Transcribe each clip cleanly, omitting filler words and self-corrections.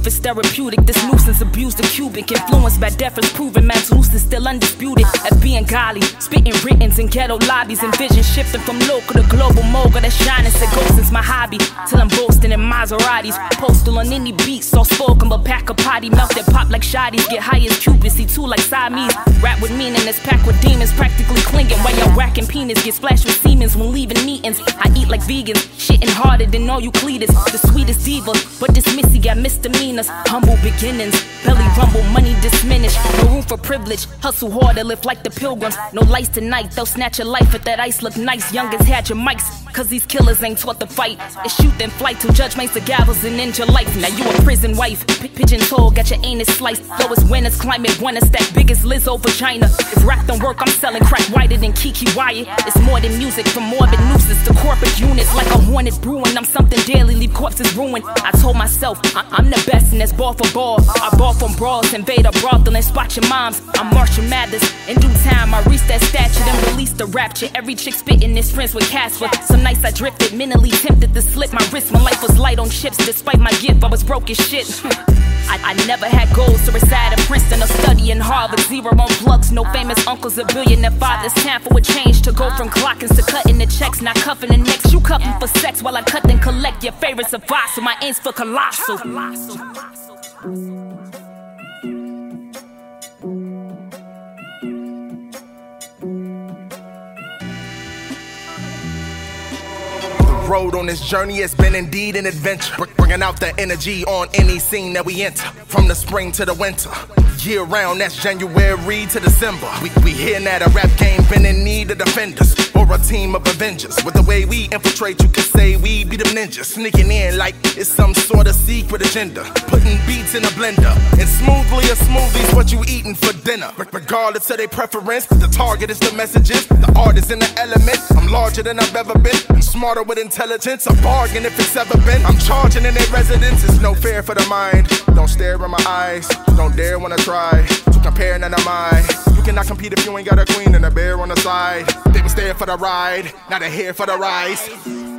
is therapeutic. This nuisance abused the cubic. Influenced by deference proven. Man's loose is still undisputed. At being golly, spitting writtens in ghetto lobbies. And vision shifting from local to global mogul. That shining said go since my hobby. Till I'm boasting in Maseratis. Postal on any beat, so spoken but pack a potty. Melt that pop like shotties. Get high as Cupid, see two like Siamese. Rap with meaning, it's packed with demons. Practically clinging while y'all whacking penis. Get splashed with Siemens when leaving meetings. I eat like vegans, shitting harder than all Euclides. The sweetest diva, but this missy got misdemeanors. Humble beginnings, belly rumble, money diminished. No room for privilege, hustle hard to live like the pilgrims. No lights tonight, they'll snatch your life if that ice look nice. Youngins had your mics, cause these killers ain't taught to fight. It's shoot then flight till judge makes the gavels and end your life. Now you a prison wife, pigeon toe, got your anus sliced. Lowest winners climate, wanna stack biggest Lizzo vagina. If rap don't work, I'm selling crack whiter than Kiki Wyatt. It's more than music, from morbid nuisance to corporate units. Like a hornet brewing, I'm something daily, leave corpses ruined. I told myself, I'm the best and that's ball for ball. I ball from brawls, invade a brothel and spot your moms. I'm Marshall Mathers, in due time I reach that stature, then release the rapture. Every chick spitting is friends with Casper. Some nights I drifted, mentally tempted to slip my wrist. My life was light on chips, despite my gift I was broke as shit. I never had goals to reside in Princeton or study in Harvard. Zero on plugs, no famous uncles or billionaire fathers. Time for a change to go from clockings to cutting the checks. Not cuffing the necks, you cuffing for sex while I cut and collect your favorites of so my aim's for colossal. Road on this journey has been indeed an adventure, bringing out the energy on any scene that we enter. From the spring to the winter, year round, that's January to December. We hear now the rap game been in need of defenders, or a team of Avengers. With the way we infiltrate, you could say we be them ninjas, sneaking in like it's some sort of secret agenda, putting beats in a blender, and smoothly a smoothie's what you eating for dinner. Regardless of their preference, the target is the messages, the art is in the element. I'm larger than I've ever been, I'm smarter with intelligence, a bargain if it's ever been. I'm charging in their residence, it's no fair for the mind. Don't stare in my eyes, don't dare wanna try to compare, none of mine. You cannot compete if you ain't got a queen and a bear on the side. They was there for the ride, now they're here for the rise.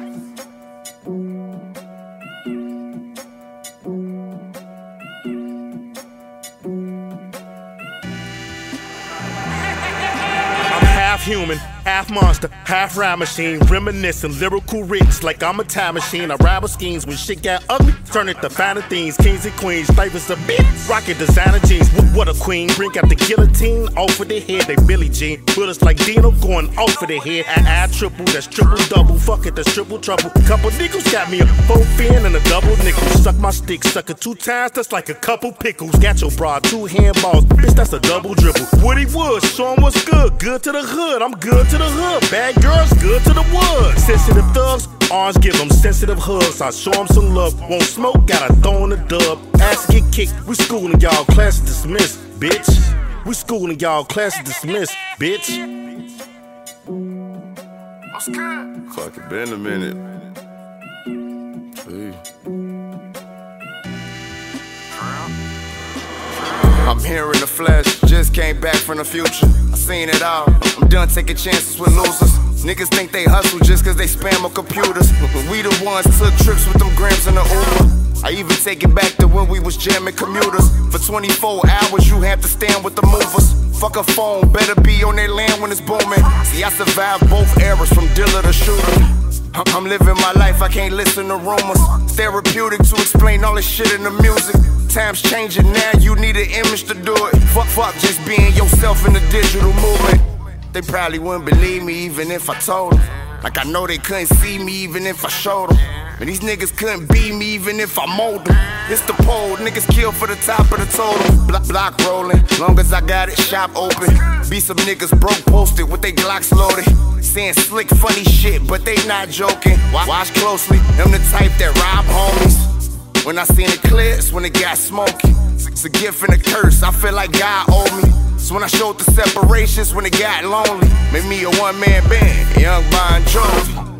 Half human, half monster, half rap machine, reminiscing lyrical rigs like I'm a time machine. I rabble schemes when shit got ugly, turn it to finer things. Kings and queens, life is a bitch. Rockin' designer jeans, what a queen. Bring out the guillotine, off with their head, they Billie Jean. Put us like Dino going off with their head. I triple, that's triple double. Fuck it, that's triple trouble. Couple niggas got me a 4 fin and a double nickel. Suck my stick, suck it 2 times, that's like a couple pickles. Got your bra, 2 handballs, bitch, that's a double dribble. Woody Woods, show 'em what's good, good to the hood. I'm good to the hood, bad girls, good to the wood. Sensitive thugs, arms give them sensitive hugs. I show them some love, won't smoke, gotta throw in the dub. Ass get kicked, we schooling y'all, class dismissed, bitch. We schooling y'all, class dismissed, bitch. Fuck it, been a minute. Hey. I'm here in the flesh, just came back from the future. I seen it all, I'm done taking chances with losers. Niggas think they hustle just cause they spam on computers. We the ones took trips with them grams in the Uber. I even take it back to when we was jamming commuters. For 24 hours you had to stand with the movers. Fuck a phone, better be on their land when it's booming. See, I survived both eras, from dealer to shooter. I'm living my life, I can't listen to rumors. It's therapeutic to explain all this shit in the music. Times changing now, you need an image to do it. Fuck just being yourself in the digital movement. They probably wouldn't believe me even if I told them. Like I know they couldn't see me even if I showed them. And these niggas couldn't beat me even if I mold them. It's the pole, niggas kill for the top of the totem. Block rolling, long as I got it, shop open. Be some niggas broke posted with they Glocks loaded. Saying slick funny shit, but they not joking. Watch closely, them the type that rob homies. When I seen it clear, it's when it got smoky. It's a gift and a curse, I feel like God owed me. So when I showed the separations, when it got lonely. Made me a one-man band, Young Bon Jovi.